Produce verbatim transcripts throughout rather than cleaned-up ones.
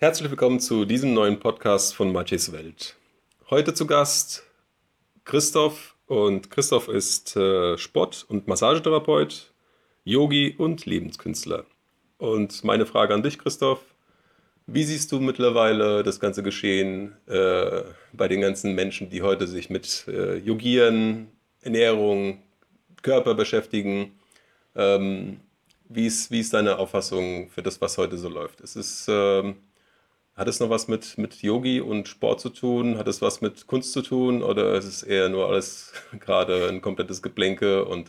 Herzlich willkommen zu diesem neuen Podcast von Matjes Welt. Heute zu Gast Christoph und Christoph ist äh, Sport- und Massagetherapeut, Yogi und Lebenskünstler. Und meine Frage an dich, Christoph, wie siehst du mittlerweile das ganze Geschehen äh, bei den ganzen Menschen, die heute sich mit äh, Yogieren, Ernährung, Körper beschäftigen? Ähm, wie ist, wie ist deine Auffassung für das, was heute so läuft? Ist es ähm, Hat es noch was mit, mit Yogi und Sport zu tun? Hat es was mit Kunst zu tun? Oder ist es eher nur alles gerade ein komplettes Geplänke und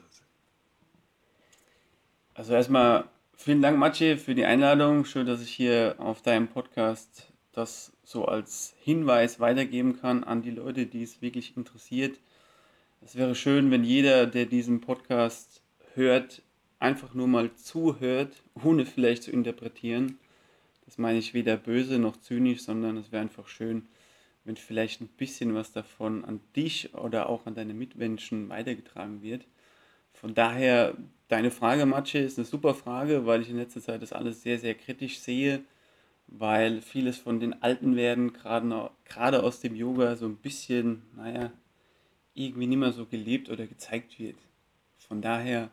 Also erstmal vielen Dank, Matje, für die Einladung. Schön, dass ich hier auf deinem Podcast das so als Hinweis weitergeben kann an die Leute, die es wirklich interessiert. Es wäre schön, wenn jeder, der diesen Podcast hört, einfach nur mal zuhört, ohne vielleicht zu interpretieren. Das meine ich weder böse noch zynisch, sondern es wäre einfach schön, wenn vielleicht ein bisschen was davon an dich oder auch an deine Mitmenschen weitergetragen wird. Von daher, deine Frage, Matsche, ist eine super Frage, weil ich in letzter Zeit das alles sehr, sehr kritisch sehe, weil vieles von den alten Werden gerade noch- gerade aus dem Yoga so ein bisschen, naja, irgendwie nicht mehr so gelebt oder gezeigt wird. Von daher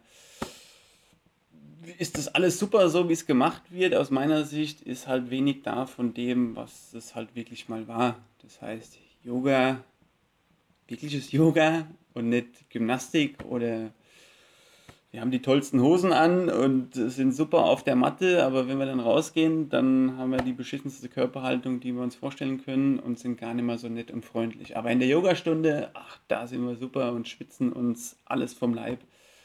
ist das alles super, so wie es gemacht wird. Aus meiner Sicht ist halt wenig da von dem, was es halt wirklich mal war. Das heißt, Yoga, wirkliches Yoga und nicht Gymnastik oder wir haben die tollsten Hosen an und sind super auf der Matte, aber wenn wir dann rausgehen, dann haben wir die beschissenste Körperhaltung, die wir uns vorstellen können und sind gar nicht mehr so nett und freundlich. Aber in der Yogastunde, ach, da sind wir super und schwitzen uns alles vom Leib.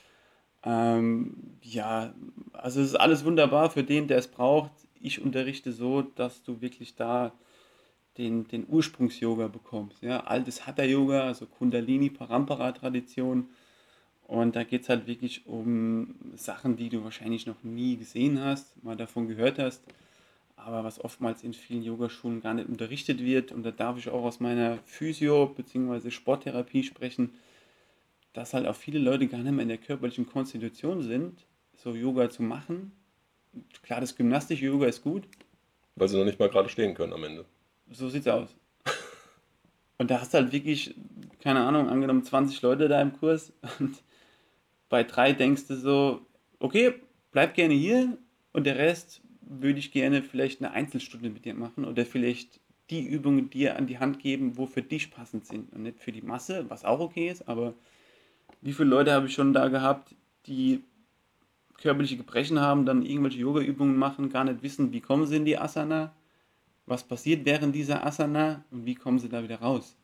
Ähm, ja, also es ist alles wunderbar für den, der es braucht. Ich unterrichte so, dass du wirklich da den, den Ursprungs-Yoga bekommst. Ja? Altes Hatha-Yoga, also Kundalini-Parampara-Tradition. Und da geht es halt wirklich um Sachen, die du wahrscheinlich noch nie gesehen hast, mal davon gehört hast, aber was oftmals in vielen Yogaschulen gar nicht unterrichtet wird. Und da darf ich auch aus meiner Physio- bzw. Sporttherapie sprechen, dass halt auch viele Leute gar nicht mehr in der körperlichen Konstitution sind, so Yoga zu machen. Klar, das gymnastische Yoga ist gut, weil sie noch nicht mal gerade stehen können am Ende? so sieht's aus. Und da hast du halt wirklich, keine Ahnung, angenommen zwanzig Leute da im Kurs und bei drei denkst du so, okay, bleib gerne hier und der Rest würde ich gerne vielleicht eine Einzelstunde mit dir machen oder vielleicht die Übungen dir an die Hand geben, wo für dich passend sind und nicht für die Masse, was auch okay ist, aber wie viele Leute habe ich schon da gehabt, die körperliche Gebrechen haben, dann irgendwelche Yoga-Übungen machen, gar nicht wissen, wie kommen sie in die Asana, was passiert während dieser Asana und wie kommen sie da wieder raus.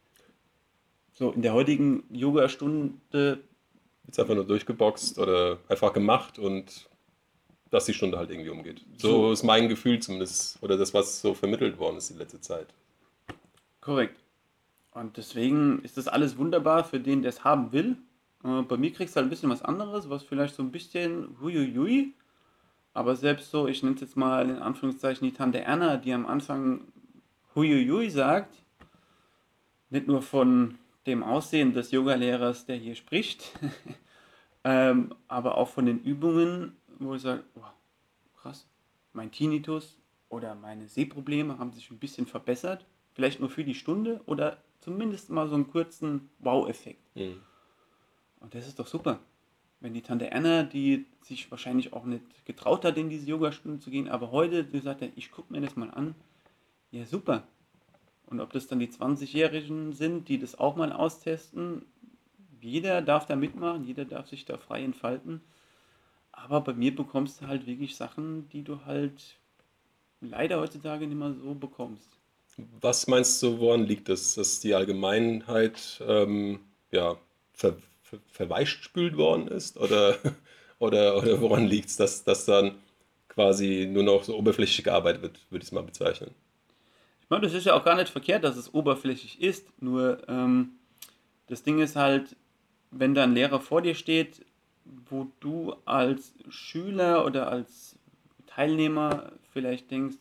So, in der heutigen Yoga-Stunde, Jetzt einfach nur durchgeboxt oder einfach gemacht und dass die Stunde halt irgendwie umgeht. So so ist mein Gefühl zumindest oder das, was so vermittelt worden ist die letzte Zeit. korrekt. Und deswegen ist das alles wunderbar für den, der es haben will. Äh, bei mir kriegst du halt ein bisschen was anderes, was vielleicht so ein bisschen huiuiui, aber selbst so, ich nenne es jetzt mal in Anführungszeichen die Tante Erna, die am Anfang huiuiui sagt, nicht nur von dem Aussehen des Yogalehrers, der hier spricht, ähm, aber auch von den Übungen, wo ich sage, wow, krass, mein Tinnitus oder meine Sehprobleme haben sich ein bisschen verbessert, vielleicht nur für die Stunde oder zumindest mal so einen kurzen Wow-Effekt. Hm. Und das ist doch super. Wenn die Tante Anna, die sich wahrscheinlich auch nicht getraut hat, in diese Yogastunde zu gehen, aber heute gesagt hat, ich gucke mir das mal an, ja super. Und ob das dann die zwanzig-Jährigen sind, die das auch mal austesten, jeder darf da mitmachen, jeder darf sich da frei entfalten. Aber bei mir bekommst du halt wirklich Sachen, die du halt leider heutzutage nicht mehr so bekommst. Was meinst du, woran liegt es, dass die Allgemeinheit ähm, ja, ver, ver, verweichspült worden ist? Oder, oder, oder woran liegt es, dass, dass dann quasi nur noch so oberflächlich gearbeitet wird, würde ich es mal bezeichnen? Ich meine, das ist ja auch gar nicht verkehrt, dass es oberflächlich ist. Nur ähm, das Ding ist halt, wenn da ein Lehrer vor dir steht, wo du als Schüler oder als Teilnehmer vielleicht denkst,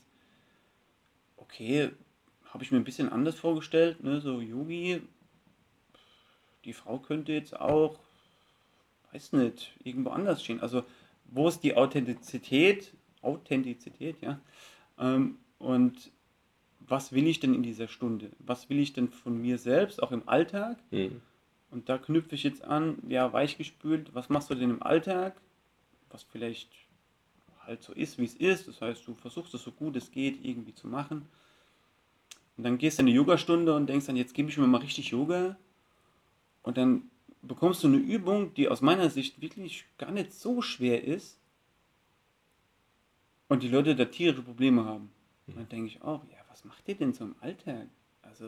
okay, habe ich mir ein bisschen anders vorgestellt, ne? So Yogi, die Frau könnte jetzt auch, weiß nicht, irgendwo anders stehen. Also wo ist die Authentizität, Authentizität, ja, ähm, und was will ich denn in dieser Stunde? Was will ich denn von mir selbst, auch im Alltag? Mhm. Und da knüpfe ich jetzt an, ja, weichgespült, was machst du denn im Alltag? Was vielleicht halt so ist, wie es ist. Das heißt, du versuchst es so gut es geht irgendwie zu machen. Und dann gehst du in eine Yogastunde und denkst dann, jetzt gebe ich mir mal richtig Yoga. Und dann bekommst du eine Übung, die aus meiner Sicht wirklich gar nicht so schwer ist. Und die Leute da tierische Probleme haben. Und dann denke ich auch, ja, was macht ihr denn so im Alltag? Also,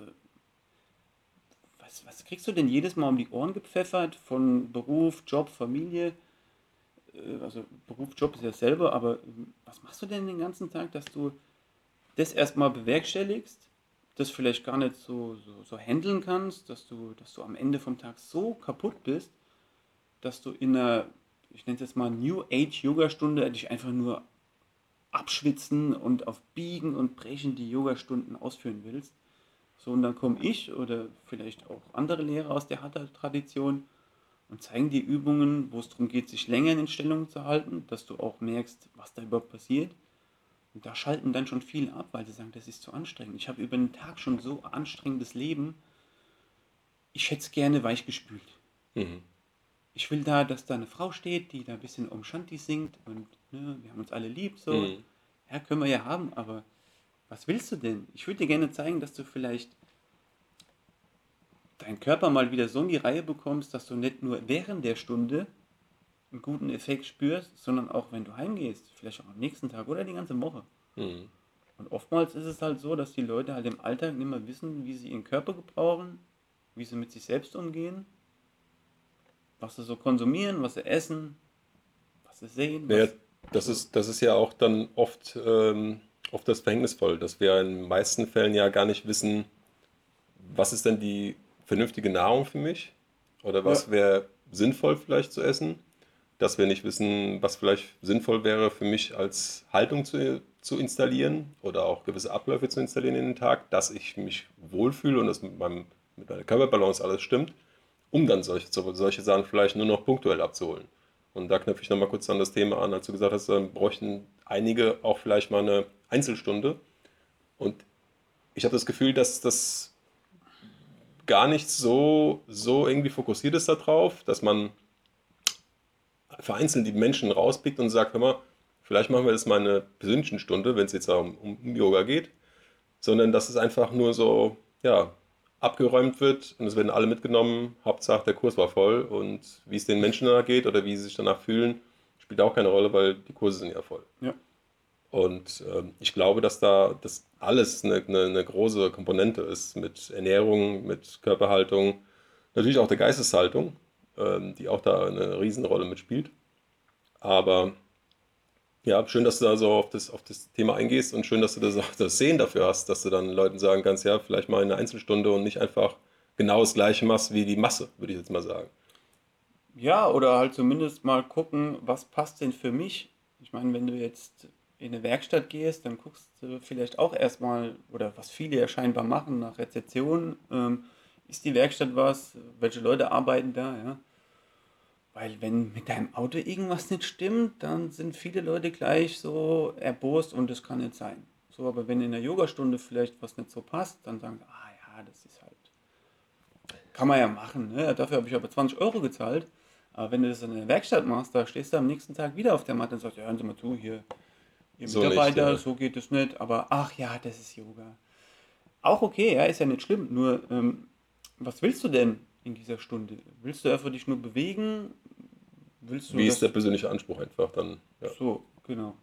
was, was kriegst du denn jedes Mal um die Ohren gepfeffert von Beruf, Job, Familie? Äh, Also Beruf, Job ist ja selber, aber ähm, was machst du denn den ganzen Tag, dass du das erstmal bewerkstelligst, das vielleicht gar nicht so, so, so handeln kannst, dass du, dass du am Ende vom Tag so kaputt bist, dass du in einer, ich nenne es jetzt mal New Age Yoga-Stunde, dich einfach nur abschwitzen und auf Biegen und Brechen die Yogastunden ausführen willst. So, und dann komme ich oder vielleicht auch andere Lehrer aus der Hatha-Tradition und zeigen dir Übungen, wo es darum geht, sich länger in Stellung zu halten, dass du auch merkst, was da überhaupt passiert. Und da schalten dann schon viele ab, weil sie sagen, das ist zu anstrengend. Ich habe über den Tag schon so anstrengendes Leben, ich hätte es gerne weichgespült. Mhm. Ich will da, dass da eine Frau steht, die da ein bisschen Om Shanti singt und ne, wir haben uns alle lieb so. Mhm. Ja, können wir ja haben, aber was willst du denn? Ich würde dir gerne zeigen, dass du vielleicht deinen Körper mal wieder so in die Reihe bekommst, dass du nicht nur während der Stunde einen guten Effekt spürst, sondern auch wenn du heimgehst, vielleicht auch am nächsten Tag oder die ganze Woche. Mhm. Und oftmals ist es halt so, dass die Leute halt im Alltag nicht mehr wissen, wie sie ihren Körper gebrauchen, wie sie mit sich selbst umgehen, was sie so konsumieren, was sie essen, was sie sehen, Naja, was das so. ist, das ist ja auch dann oft, ähm, oft das Verhängnisvoll, dass wir in den meisten Fällen ja gar nicht wissen, was ist denn die vernünftige Nahrung für mich oder Ja, was wäre sinnvoll vielleicht zu essen, dass wir nicht wissen, was vielleicht sinnvoll wäre für mich als Haltung zu, zu installieren oder auch gewisse Abläufe zu installieren in den Tag, dass ich mich wohlfühle und dass mit, meinem, mit meiner Körperbalance alles stimmt, um dann solche, solche Sachen vielleicht nur noch punktuell abzuholen. Und da knüpfe ich nochmal kurz an das Thema an, als du gesagt hast, dann bräuchten einige auch vielleicht mal eine Einzelstunde. Und ich habe das Gefühl, dass das gar nicht so, so irgendwie fokussiert ist darauf, dass man vereinzelt die Menschen rauspickt und sagt, hör mal, vielleicht machen wir das mal eine persönliche Stunde, wenn es jetzt um, um Yoga geht, sondern dass es einfach nur so, ja, abgeräumt wird und es werden alle mitgenommen. Hauptsache der Kurs war voll und wie es den Menschen danach geht oder wie sie sich danach fühlen, spielt auch keine Rolle, weil die Kurse sind ja voll. ja, Und ähm, ich glaube, dass da das alles eine, eine, eine große Komponente ist mit Ernährung, mit Körperhaltung, natürlich auch der Geisteshaltung, ähm, die auch da eine Riesenrolle mitspielt. Aber ja, schön, dass du da so auf das, auf das Thema eingehst und schön, dass du das, auch das Sehen dafür hast, dass du dann Leuten sagen kannst, ja, vielleicht mal eine Einzelstunde und nicht einfach genau das Gleiche machst wie die Masse, würde ich jetzt mal sagen. ja, oder halt zumindest mal gucken, was passt denn für mich. Ich meine, wenn du jetzt in eine Werkstatt gehst, dann guckst du vielleicht auch erstmal, oder was viele ja scheinbar machen, nach Rezeption. Ähm, ist die Werkstatt was? Welche Leute arbeiten da? Ja? Weil wenn mit deinem Auto irgendwas nicht stimmt, dann sind viele Leute gleich so erbost und das kann nicht sein. So, aber wenn in der Yogastunde vielleicht was nicht so passt, dann sagen sie, ah ja, das ist halt, kann man ja machen. Ne? Dafür habe ich aber zwanzig Euro gezahlt. Aber wenn du das in der Werkstatt machst, da stehst du am nächsten Tag wieder auf der Matte und sagst, ja, hören Sie mal zu, hier, Ihr So nicht, Mitarbeiter, ja. so geht es nicht, aber ach ja, das ist Yoga. Auch okay, ja, ist ja nicht schlimm. Nur, ähm, was willst du denn in dieser Stunde? Willst du einfach dich nur bewegen? Willst du Wie ist der das persönliche Anspruch einfach dann? Ja. so, genau.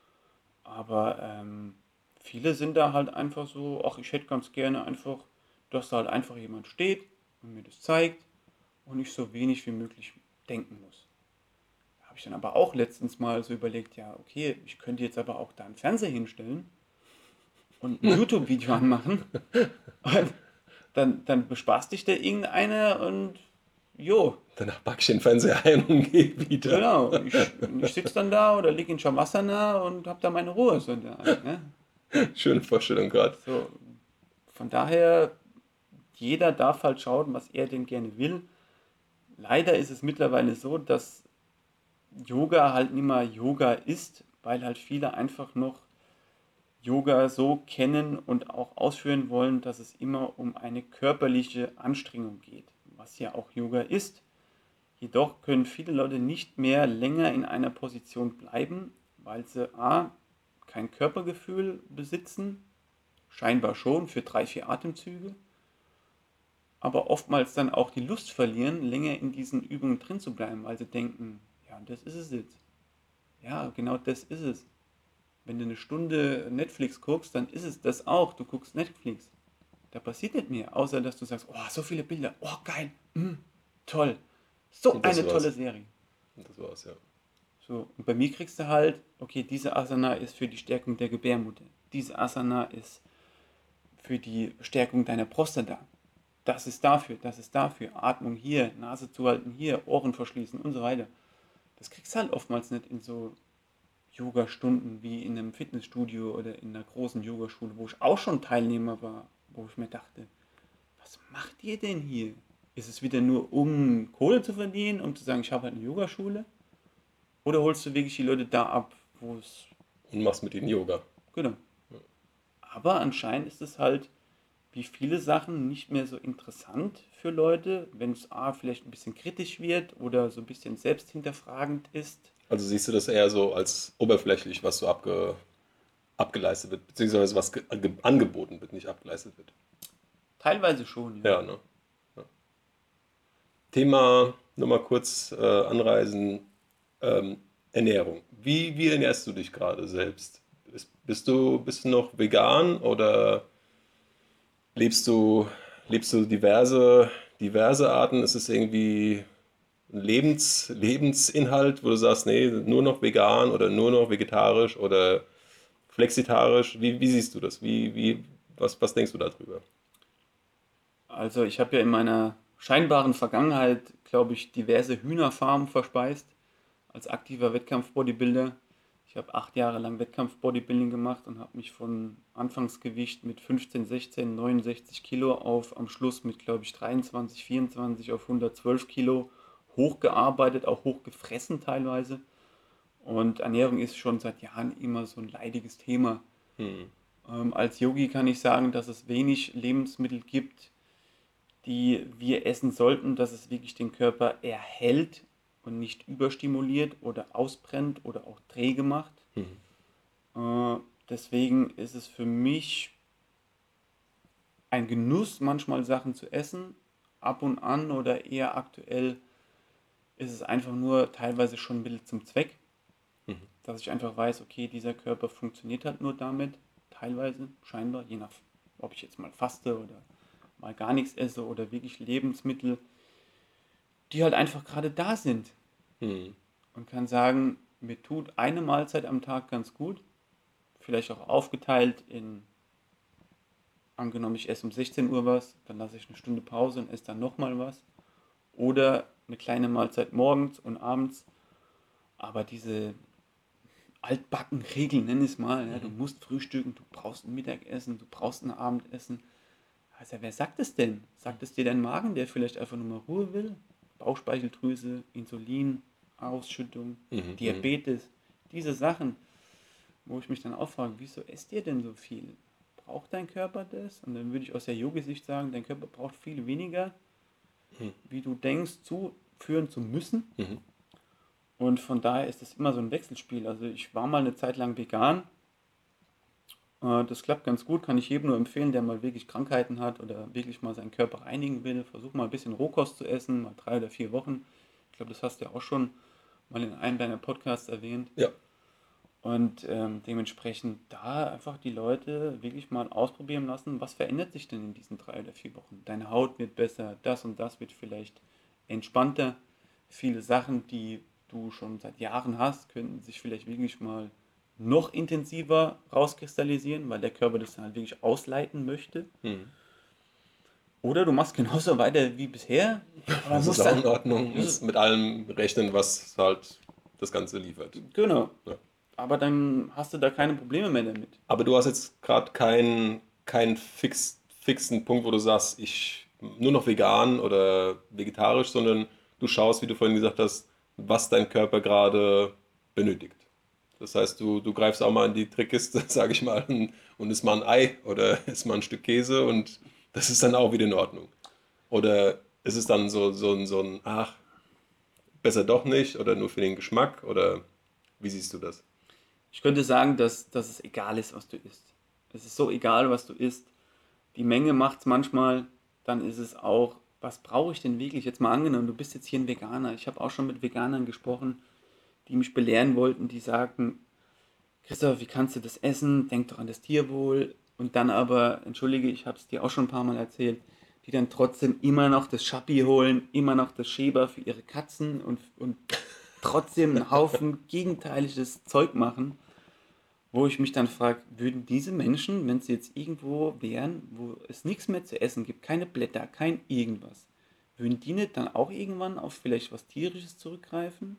Aber ähm, viele sind da halt einfach so, ach, ich hätte ganz gerne einfach, dass da halt einfach jemand steht und mir das zeigt und ich so wenig wie möglich denken muss. Da habe ich dann aber auch letztens mal so überlegt, ja, okay, ich könnte jetzt aber auch da einen Fernseher hinstellen und ein YouTube-Video anmachen und dann, dann bespaßt dich da irgendeiner und jo, Danach packe ich den Fernseher ein und gehe wieder. genau, ich, ich sitze dann da oder liege in Shavasana und habe da meine Ruhe so in der Art, ne? Schöne Vorstellung gerade. So, von daher, jeder darf halt schauen, was er denn gerne will. Leider ist es mittlerweile so, dass Yoga halt nicht mehr Yoga ist, weil halt viele einfach noch Yoga so kennen und auch ausführen wollen, dass es immer um eine körperliche Anstrengung geht, was ja auch Yoga ist. Jedoch können viele Leute nicht mehr länger in einer Position bleiben, weil sie a. kein Körpergefühl besitzen, scheinbar schon für drei, vier Atemzüge, aber oftmals dann auch die Lust verlieren, länger in diesen Übungen drin zu bleiben, weil sie denken, ja, das ist es jetzt. Ja, genau das ist es. Wenn du eine Stunde Netflix guckst, dann ist es das auch. Du guckst Netflix. Da passiert nicht mehr, außer dass du sagst, oh, so viele Bilder, oh, geil, mm, toll. So Und das eine tolle war's. Serie. Und das war's, ja. So, und bei mir kriegst du halt, okay, diese Asana ist für die Stärkung der Gebärmutter. Diese Asana ist für die Stärkung deiner Prostata. Das ist dafür, das ist dafür. Atmung hier, Nase zuhalten hier, Ohren verschließen und so weiter. Das kriegst du halt oftmals nicht in so Yoga-Stunden wie in einem Fitnessstudio oder in einer großen Yogaschule, wo ich auch schon Teilnehmer war, wo ich mir dachte, was macht ihr denn hier? Ist es wieder nur, um Kohle zu verdienen, um zu sagen, ich habe halt eine Yogaschule? Oder holst du wirklich die Leute da ab, wo es, Und machst mit ihnen Yoga. genau. Aber anscheinend ist es halt, wie viele Sachen, nicht mehr so interessant für Leute, wenn es A, vielleicht ein bisschen kritisch wird oder so ein bisschen selbsthinterfragend ist. Also siehst du das eher so als oberflächlich, was so abge, abgeleistet wird, beziehungsweise was ge, ge, angeboten wird, nicht abgeleistet wird. Teilweise schon, ja. Ja, ne? Ja. Thema, nur mal kurz äh, anreisen, ähm, Ernährung. Wie, wie ernährst du dich gerade selbst? Bist, bist du, bist du noch vegan oder lebst du, lebst du diverse, diverse Arten? Ist es irgendwie ein Lebens, Lebensinhalt, wo du sagst, nee, nur noch vegan oder nur noch vegetarisch oder flexitarisch? Wie, wie siehst du das? Wie, wie, was, was denkst du darüber? Also ich habe ja in meiner scheinbaren Vergangenheit, glaube ich, diverse Hühnerfarmen verspeist als aktiver Wettkampf-Bodybuilder. Ich habe acht Jahre lang Wettkampf-Bodybuilding gemacht und habe mich von Anfangsgewicht mit fünfzehn, sechzehn, neunundsechzig Kilo auf am Schluss mit, glaube ich, dreiundzwanzig, vierundzwanzig auf hundertzwölf Kilo hochgearbeitet, auch hochgefressen teilweise. Und Ernährung ist schon seit Jahren immer so ein leidiges Thema. Hm. Ähm, als Yogi kann ich sagen, dass es wenig Lebensmittel gibt, die wir essen sollten, dass es wirklich den Körper erhält und nicht überstimuliert oder ausbrennt oder auch träge macht. Hm. Äh, deswegen ist es für mich ein Genuss, manchmal Sachen zu essen, ab und an oder eher aktuell ist es einfach nur teilweise schon ein bisschen zum Zweck, Hm. dass ich einfach weiß, okay, dieser Körper funktioniert halt nur damit, teilweise, scheinbar, je nach, ob ich jetzt mal faste oder mal gar nichts esse oder wirklich Lebensmittel, die halt einfach gerade da sind Hm. und kann sagen, mir tut eine Mahlzeit am Tag ganz gut, vielleicht auch aufgeteilt in, angenommen, ich esse um sechzehn Uhr was, dann lasse ich eine Stunde Pause und esse dann nochmal was oder eine kleine Mahlzeit morgens und abends, aber diese altbacken Regeln, nenn es mal, ja, du Mhm. musst frühstücken, du brauchst ein Mittagessen, du brauchst ein Abendessen. Also wer sagt es denn? Sagt es dir dein Magen, der vielleicht einfach nur mal Ruhe will? Bauchspeicheldrüse, Insulin, Ausschüttung, Mhm. Mhm. Diabetes, diese Sachen, wo ich mich dann auch frage, wieso esst ihr denn so viel? Braucht dein Körper das? Und dann würde ich aus der Yogi-Sicht sagen, dein Körper braucht viel weniger, Mhm. wie du denkst, zuführen zu müssen. Mhm. Und von daher ist das immer so ein Wechselspiel. Also ich war mal eine Zeit lang vegan. Äh, Das klappt ganz gut, kann ich jedem nur empfehlen, der mal wirklich Krankheiten hat oder wirklich mal seinen Körper reinigen will. Versuch mal ein bisschen Rohkost zu essen, mal drei oder vier Wochen. Ich glaube, das hast du ja auch schon mal in einem deiner Podcasts erwähnt. Ja. Und ähm, dementsprechend da einfach die Leute wirklich mal ausprobieren lassen, was verändert sich denn in diesen drei oder vier Wochen. Deine Haut wird besser, das und das wird vielleicht entspannter. Viele Sachen, die du schon seit Jahren hast, könnten sich vielleicht wirklich mal noch intensiver rauskristallisieren, weil der Körper das dann halt wirklich ausleiten möchte. Mhm. Oder du machst genauso weiter wie bisher, aber Das ist musst auch dann, in Ordnung. das ist, Muss mit allem rechnen, was halt das Ganze liefert. genau, Ja. aber dann hast du da keine Probleme mehr damit. Aber du hast jetzt gerade keinen keinen fix, fixen Punkt, wo du sagst, ich nur noch vegan oder vegetarisch, sondern du schaust, wie du vorhin gesagt hast, was dein Körper gerade benötigt. Das heißt, du, du greifst auch mal in die Trickkiste, sage ich mal, und, und isst mal ein Ei oder isst mal ein Stück Käse und das ist dann auch wieder in Ordnung. Oder ist es dann so, so, ein- so ein, ach, besser doch nicht oder nur für den Geschmack oder wie siehst du das? Ich könnte sagen, dass, dass es egal ist, was du isst. Es ist so egal, was du isst. Die Menge macht es manchmal. Dann ist es auch, was brauche ich denn wirklich? Jetzt mal angenommen, du bist jetzt hier ein Veganer. Ich habe auch schon mit Veganern gesprochen, die mich belehren wollten, die sagten, Christoph, wie kannst du das essen? Denk doch an das Tierwohl. Und dann aber, entschuldige, ich habe es dir auch schon ein paar Mal erzählt, die dann trotzdem immer noch das Schappi holen, immer noch das Schäber für ihre Katzen und, und trotzdem einen Haufen gegenteiliges Zeug machen, wo ich mich dann frage, würden diese Menschen, wenn sie jetzt irgendwo wären, wo es nichts mehr zu essen gibt, keine Blätter, kein irgendwas, würden die nicht dann auch irgendwann auf vielleicht was Tierisches zurückgreifen?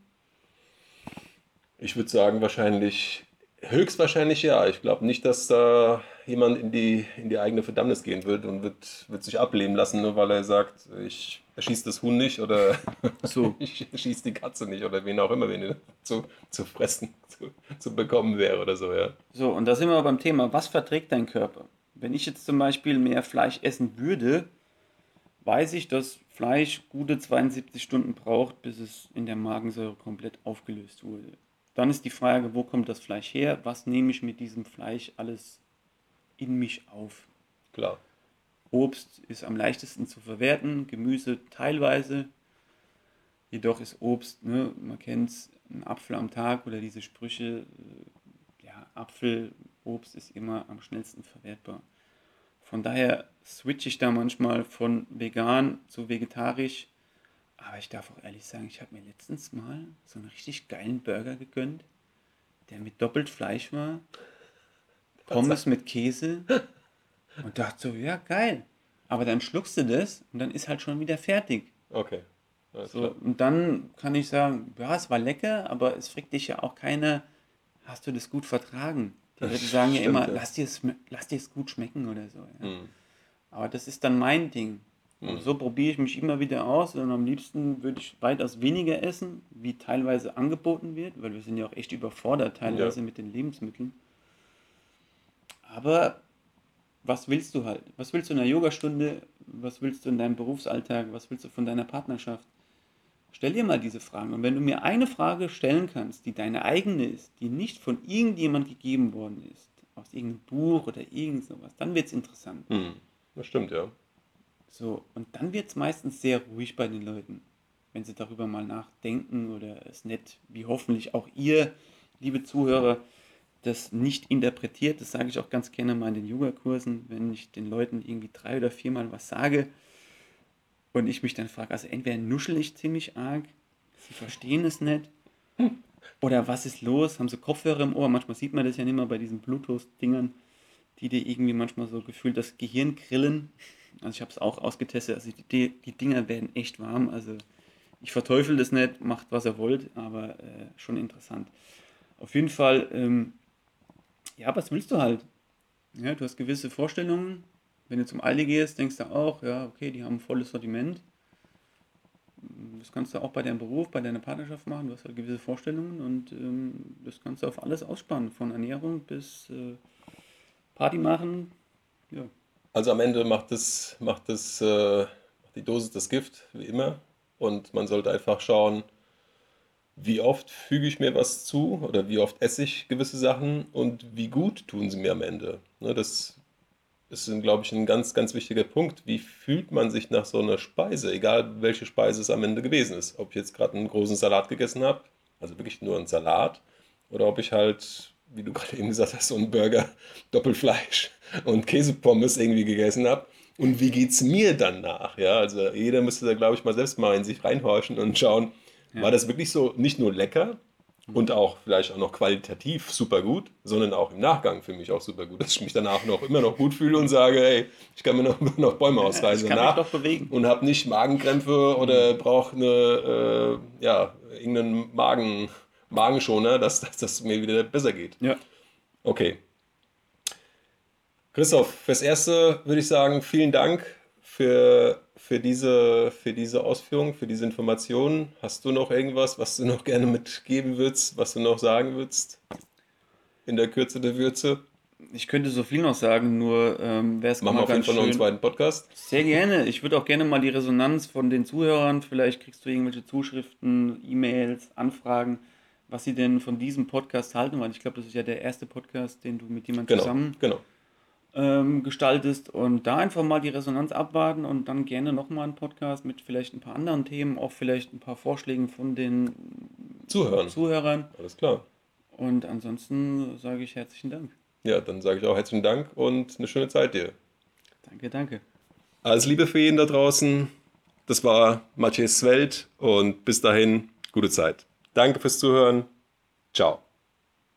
Ich würde sagen, wahrscheinlich, höchstwahrscheinlich ja. Ich glaube nicht, dass da jemand in die, in die eigene Verdammnis gehen wird und wird, wird sich ablehnen lassen, nur weil er sagt, ich erschieße das Huhn nicht oder So, ich erschieße die Katze nicht oder wen auch immer, wen er zu, zu fressen, zu, zu bekommen wäre oder so, ja. so, und da sind wir beim Thema, was verträgt dein Körper? Wenn ich jetzt zum Beispiel mehr Fleisch essen würde, weiß ich, dass Fleisch gute zweiundsiebzig Stunden braucht, bis es in der Magensäure komplett aufgelöst wurde. Dann ist die Frage, wo kommt das Fleisch her? Was nehme ich mit diesem Fleisch alles in mich auf? Klar. Obst ist am leichtesten zu verwerten, Gemüse teilweise. Jedoch ist Obst, ne, man kennt es, ein Apfel am Tag oder diese Sprüche, äh, ja, Apfel, Obst ist immer am schnellsten verwertbar. Von daher switche ich da manchmal von vegan zu vegetarisch. Aber ich darf auch ehrlich sagen, ich habe mir letztens mal so einen richtig geilen Burger gegönnt, der mit doppelt Fleisch war, Pommes mit Käse und dachte so, ja, geil. Aber dann schluckst du das und dann ist halt schon wieder fertig. Okay, alles So, klar. und dann kann ich sagen, ja, es war lecker, aber es fragt dich ja auch keiner, hast du das gut vertragen? Die Leute sagen ja Stimmt, immer, ja. lass dir es, lass dir es gut schmecken oder so. Ja. Hm, Aber das ist dann mein Ding. Und hm. so probiere ich mich immer wieder aus und am liebsten würde ich weitaus weniger essen, wie teilweise angeboten wird, weil wir sind ja auch echt überfordert Ja. teilweise mit den Lebensmitteln. Aber was willst du halt? Was willst du in einer Yogastunde? Was willst du in deinem Berufsalltag? Was willst du von deiner Partnerschaft? Stell dir mal diese Fragen. Und wenn du mir eine Frage stellen kannst, die deine eigene ist, die nicht von irgendjemand gegeben worden ist, aus irgendeinem Buch oder irgend sowas, dann wird es interessant. Hm. Das stimmt, ja. So, und dann wird es meistens sehr ruhig bei den Leuten, wenn sie darüber mal nachdenken oder es nett, wie hoffentlich auch ihr, liebe Zuhörer, das nicht interpretiert. Das sage ich auch ganz gerne mal in den Yogakursen, wenn ich den Leuten irgendwie drei oder viermal was sage und ich mich dann frage, also entweder nuschel ich ziemlich arg, sie verstehen es nicht, oder was ist los, haben sie Kopfhörer im Ohr, manchmal sieht man das ja nicht mehr bei diesen Bluetooth-Dingern, die dir irgendwie manchmal so gefühlt das Gehirn grillen. Also ich habe es auch ausgetestet, also die, die Dinger werden echt warm, also ich verteufel das nicht, macht was ihr wollt, aber äh, schon interessant. Auf jeden Fall, ähm, ja, was willst du halt? Ja, du hast gewisse Vorstellungen. Wenn du zum Aldi gehst, denkst du auch, ja, okay, die haben ein volles Sortiment. Das kannst du auch bei deinem Beruf, bei deiner Partnerschaft machen. Du hast halt gewisse Vorstellungen und ähm, das kannst du auf alles ausspannen, von Ernährung bis äh, Party machen. Ja, Also am Ende macht es, macht es, äh, macht die Dosis das Gift, wie immer. Und man sollte einfach schauen, wie oft füge ich mir was zu oder wie oft esse ich gewisse Sachen und wie gut tun sie mir am Ende. Ne, das ist, glaube ich, ein ganz, ganz wichtiger Punkt. Wie fühlt man sich nach so einer Speise, egal welche Speise es am Ende gewesen ist. Ob ich jetzt gerade einen großen Salat gegessen habe, also wirklich nur einen Salat, oder ob ich halt, wie du gerade eben gesagt hast, so einen Burger, Doppelfleisch und Käsepommes irgendwie gegessen habe. Und wie geht's mir danach? Ja, also jeder müsste da, glaube ich, mal selbst mal in sich reinhorchen und schauen, war ja. das wirklich so nicht nur lecker, und Mhm. auch vielleicht auch noch qualitativ super gut, sondern auch im Nachgang für mich auch super gut, dass ich mich danach noch immer noch gut fühle und sage, hey, ich kann mir noch, noch Bäume Ja, ich ausreißen kann mich danach doch bewegen. und habe nicht Magenkrämpfe Mhm. oder brauche eine, äh, ja, irgendeinen Magen, Magenschoner, dass, dass das mir wieder besser geht. Ja, Okay. Christoph, fürs Erste würde ich sagen, vielen Dank für, für diese, für diese Ausführungen, für diese Informationen. Hast du noch irgendwas, was du noch gerne mitgeben würdest, was du noch sagen würdest? in der Kürze der Würze. Ich könnte so viel noch sagen, nur ähm, wäre es Machen wir auf jeden Fall noch einen zweiten Podcast. Sehr gerne. Ich würde auch gerne mal die Resonanz von den Zuhörern, vielleicht kriegst du irgendwelche Zuschriften, E-Mails, Anfragen, was sie denn von diesem Podcast halten, weil ich glaube, das ist ja der erste Podcast, den du mit jemandem Genau, zusammen genau. ähm, gestaltest, und da einfach mal die Resonanz abwarten und dann gerne nochmal einen Podcast mit vielleicht ein paar anderen Themen, auch vielleicht ein paar Vorschlägen von den Zuhören. Zuhörern. Alles klar. Und ansonsten sage ich herzlichen Dank. Ja, dann sage ich auch herzlichen Dank und eine schöne Zeit dir. Danke, danke. Alles Liebe für jeden da draußen. Das war Mathies Welt und bis dahin, gute Zeit. Danke fürs Zuhören. Ciao.